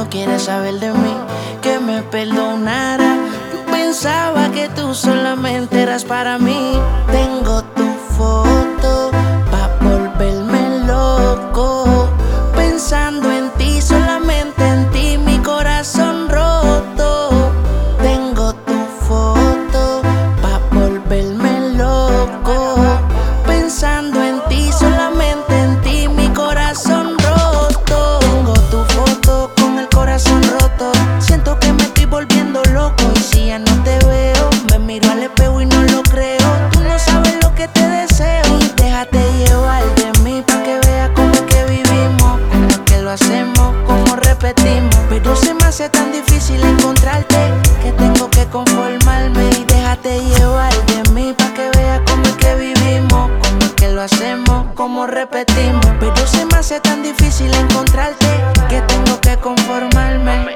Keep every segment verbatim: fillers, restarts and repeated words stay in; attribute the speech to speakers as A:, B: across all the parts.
A: no quieres saber de mí, que me perdonara. Yo pensaba que tú solamente eras para mí. Tengo tu foto pa' volverme loco, pensando en ti, solamente en ti, mi corazón roto. Tengo tu foto pa' volverme loco, pensando en ti, solamente en ti, mi corazón roto. Tengo tu foto con el corazón roto, siento que me estoy volviendo loco. Y si ya no te veo, me miro al espejo y no lo creo. Tú no sabes lo que te deseo, y déjate llevar de mí pa' que veas cómo es que vivimos, cómo es que lo hacemos, cómo repetimos. Pero se me hace tan difícil encontrarte que tengo que conformarme. Y déjate llevar de mí pa' que veas cómo es que vivimos, cómo es que lo hacemos, cómo repetimos. Pero se me hace tan difícil encontrarte que tengo que conformarme.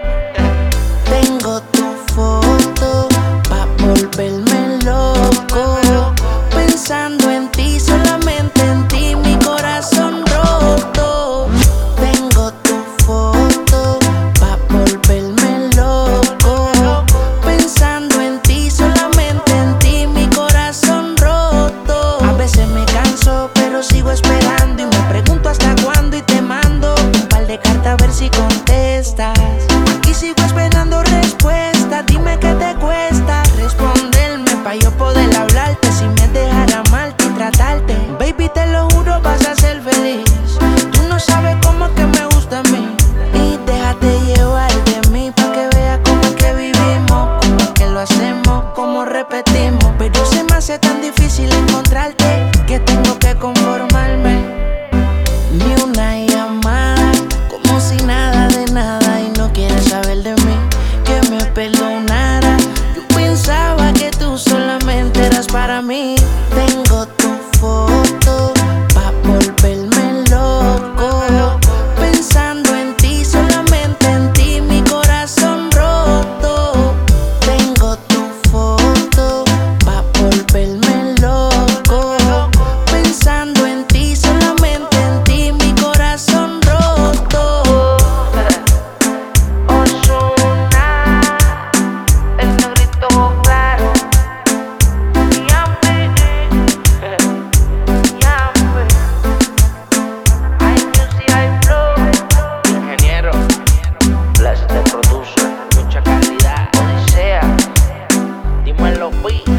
A: Tengo tu foto pa' volverme loco, pensando en ti, solamente en ti, mi corazón roto. Tengo tu foto pa' volverme loco, pensando en ti, solamente en ti, mi corazón roto. A veces me canso, pero sigo esperando y me pregunto hasta cuándo, y te mando un par de cartas a ver si contestas. Aquí sigo esperando respuesta, dime qué te cuesta responderme pa' yo poder hablarte, si me dejara amarte y tratarte. Baby, te lo juro, vas a ser feliz. Tú no sabes cómo que me gusta a mí. Y déjate llevar de mí pa' que veas cómo es que vivimos, cómo es que lo hacemos, cómo repetimos. Pero se me hace tan difícil encontrarte que tengo que conformarme. Ni una llamada, como si nada de nada, y no quieres saber de mí, que me perdonara. Yo pensaba que tú solamente eras para mí. Tengo tu foto pa' volverme loco, pensando en ti, solamente en ti, mi corazón roto. Tengo tu foto pa' volverme loco, pensando en ti, solamente en ti, mi corazón roto. Ozuna, el negrito claro. Yummy, yummy. Hay music, hay flow. Ingeniero, Flash te produce, mucha calidad. Odisea, dímelo, beat.